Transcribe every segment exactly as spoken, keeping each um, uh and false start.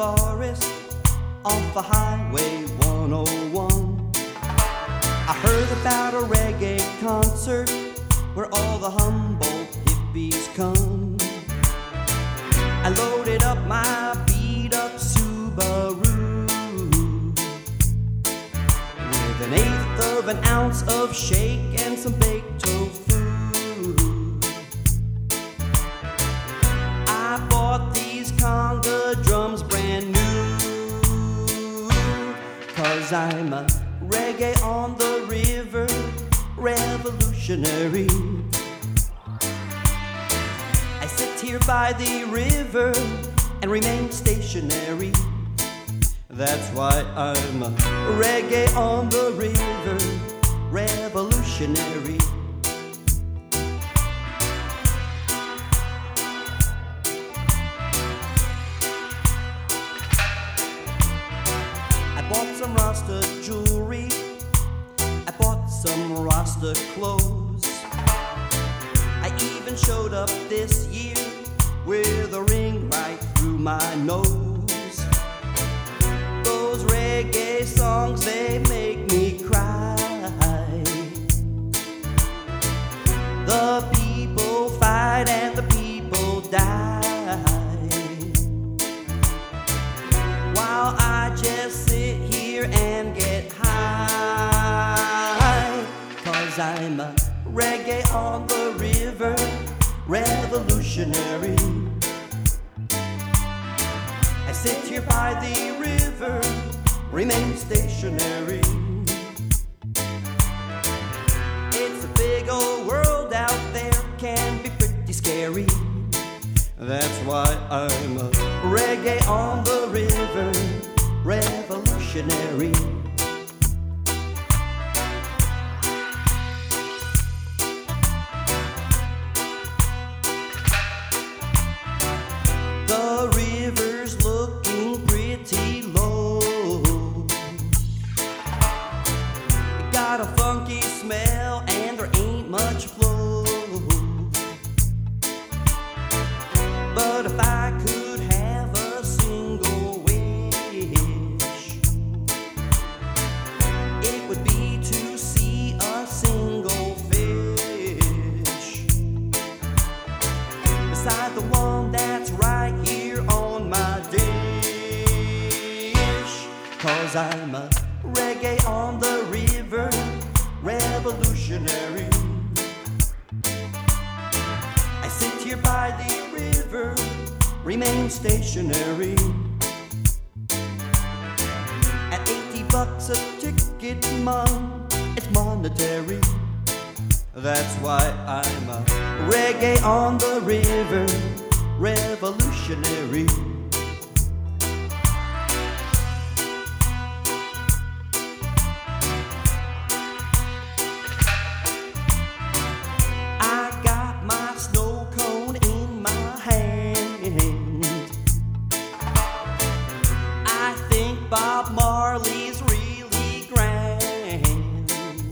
forest off of Highway one oh one. I heard about a reggae concert where all the Humboldt hippies come. I loaded up my beat-up Subaru with an eighth of an ounce of shake and some baked tofu. I bought these conga drums brand new, 'cause I'm a reggae on the river revolutionary. I sit here by the river and remain stationary. That's why I'm a reggae on the river revolutionary. I bought some Rasta jewelry, I bought some Rasta clothes. I even showed up this year with a ring right through my nose. Those reggae songs, they make me cry. The people fight and the people die, while I just sit here and get high. 'Cause I'm a reggae on the river revolutionary. I sit here by the river, remain stationary. It's a big old world out there, can be pretty scary. That's why I'm a reggae on the river revolutionary. The river's looking pretty low. It got a funky smell and there ain't much flow. But if I could have a single wish, it would be to see a single fish beside the one that's right here on my dish. 'Cause I'm a reggae on the river revolutionary. I sit here by the river, remain stationary. At eighty bucks a ticket, mom, it's monetary. That's why I'm a reggae on the river revolutionary. I got my snow cone in my hand. I think Bob Marley's really grand.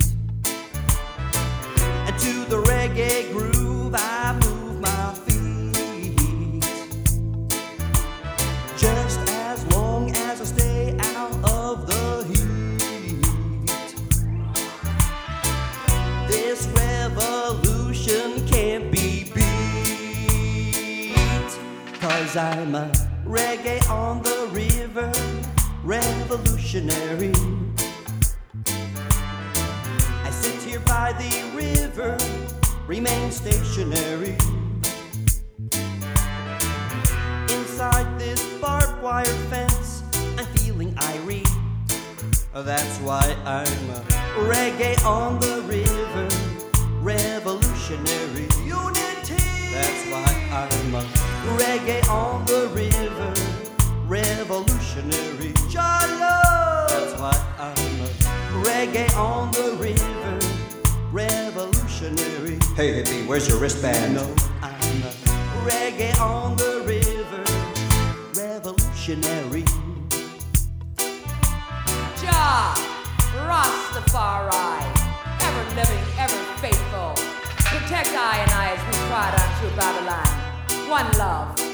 And to the reggae groove I move my feet, just as long as I stay out of the heat. This revolution can't be beat, 'cause I'm a reggae on the river revolutionary. I sit here by the river, remain stationary. Inside this barbed wire fence, I'm feeling irie. That's why I'm a reggae on the river revolutionary. Unity! That's why I'm a reggae on the river revolutionary. Jalo! That's why I'm a reggae on the river revolutionary. Hey hippie, where's your wristband? No, I'm a reggae on the river revolutionary. Jah, Rastafari, ever living, ever faithful. Protect I and I as we pride unto Babylon. One love.